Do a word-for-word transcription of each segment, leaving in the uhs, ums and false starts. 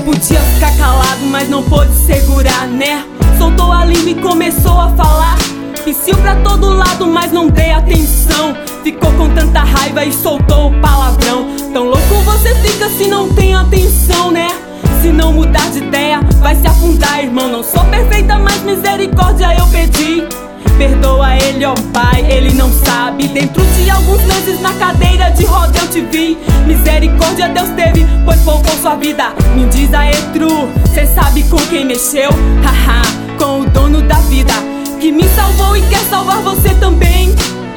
Podia ficar calado, mas não pôde segurar, né? Soltou a língua e começou a falar. Pisciu pra todo lado, mas não dei atenção. Ficou com tanta raiva e soltou o palavrão. Tão louco você fica se não tem atenção, né? Se não mudar de ideia, vai se afundar, irmão. Não sou perfeita, mas misericórdia eu pedi. Perdoa ele, ó Pai, ele não sabe. Dentro de alguns meses na cadeira de roda eu te vi. Misericórdia Deus teve, pois poupou sua vida. Me diz aí, tru, cê sabe com quem mexeu? Haha, com o dono da vida, que me salvou e quer salvar você também.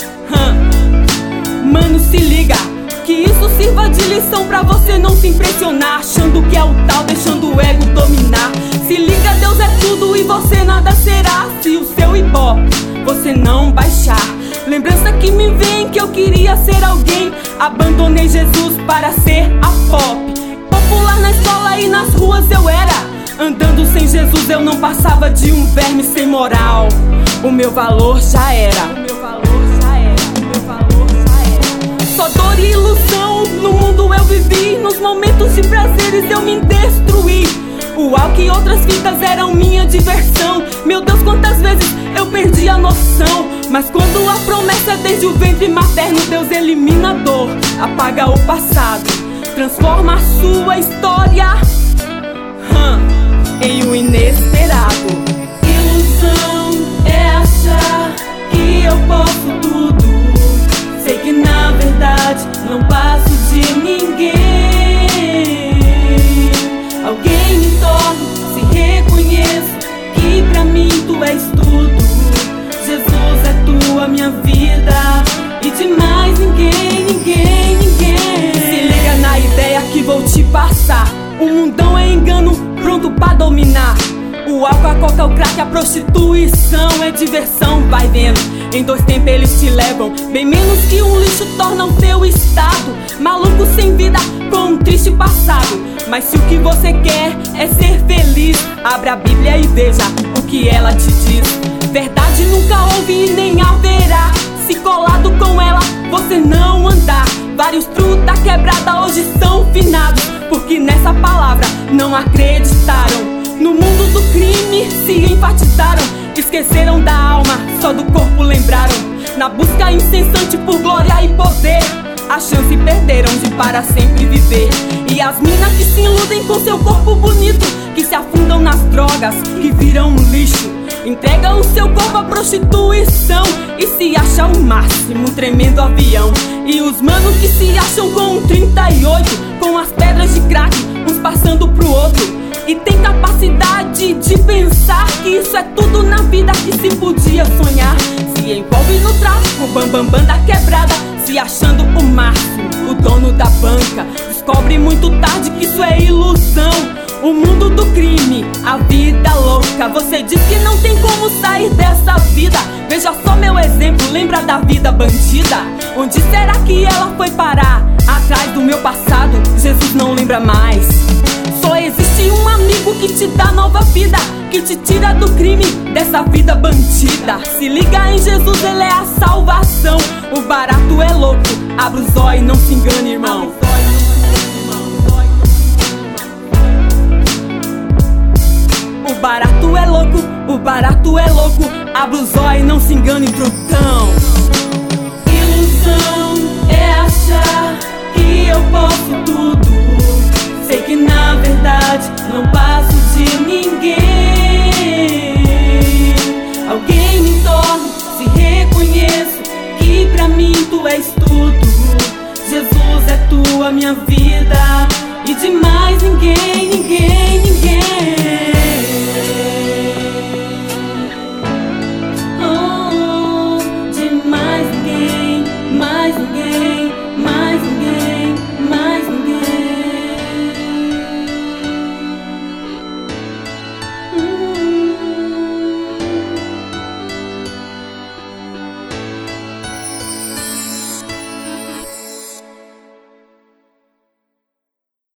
hum. Mano, se liga, que isso sirva de lição pra você não se impressionar, achando que é o tal, deixando o ego dominar. Se liga, Deus é tudo e você nada será, se o seu ibope você não baixar. Lembrança que me vem que eu queria ser alguém. Abandonei Jesus para ser a pop. Popular na escola e nas ruas eu era. Andando sem Jesus eu não passava de um verme sem moral. O meu valor já era. O meu valor já era. O meu valor já era. Só dor e ilusão no mundo eu vivi. Nos momentos de prazeres eu me destruí. O álcool e outras fitas eram minha diversão. Meu Deus, quantas vezes eu perdi a noção. Mas quando a promessa é desde o ventre materno, Deus elimina a dor, apaga o passado, transforma a sua história hum, em um inesperado. Ilusão é achar que eu posso tudo. Sei que na verdade não passo de ninguém. Alguém me torne, se reconheço que pra mim tu és tudo. Jesus é tua, minha vida, e de mais ninguém, ninguém, ninguém. Se liga na ideia que vou te passar. O mundão é engano, pronto pra dominar. O álcool, a coca, o crack, a prostituição é diversão, vai vendo. Em dois tempos eles te levam, bem menos que um lixo torna o teu estado. Maluco sem vida, com um triste passado. Mas se o que você quer é ser feliz, abre a Bíblia e veja o que ela te diz. Verdade nunca houve e nem haverá. Se colado com ela você não andar. Vários truta da quebrada hoje são finados, porque nessa palavra não acreditaram. No mundo do crime se enfatizaram. Esqueceram da alma, só do corpo lembraram. Na busca incessante por glória e poder, a chance perderam de para sempre viver. E as minas que se iludem com seu corpo bonito, que se afundam nas drogas, que viram um lixo, entregam o seu corpo à prostituição e se acham o máximo, um tremendo avião. E os manos que se acham com um trinta e oito, com as pedras de crack, uns passando pro outro, e tem capacidade de pensar que isso é tudo na vida que se podia sonhar. Se envolve no tráfico, bambambam bam, bam da quebrada, se achando o máximo, o dono da banca. Descobre muito tarde que isso é ilusão. O mundo do crime, a vida louca. Você diz que não tem como sair dessa vida. Veja só meu exemplo, lembra da vida bandida? Onde será que ela foi parar? Atrás do meu passado, Jesus não lembra mais. Só existe um amigo que te dá nova vida, que te tira do crime, dessa vida bandida. Se liga em Jesus, ele é a salvação. O barato é louco, abre os olhos, não se engane, irmão. O barato é louco, o barato é louco, abre os olhos, não se engane, trutão. Ilusão é achar que eu posso tudo. Sei que na verdade não passo de mim.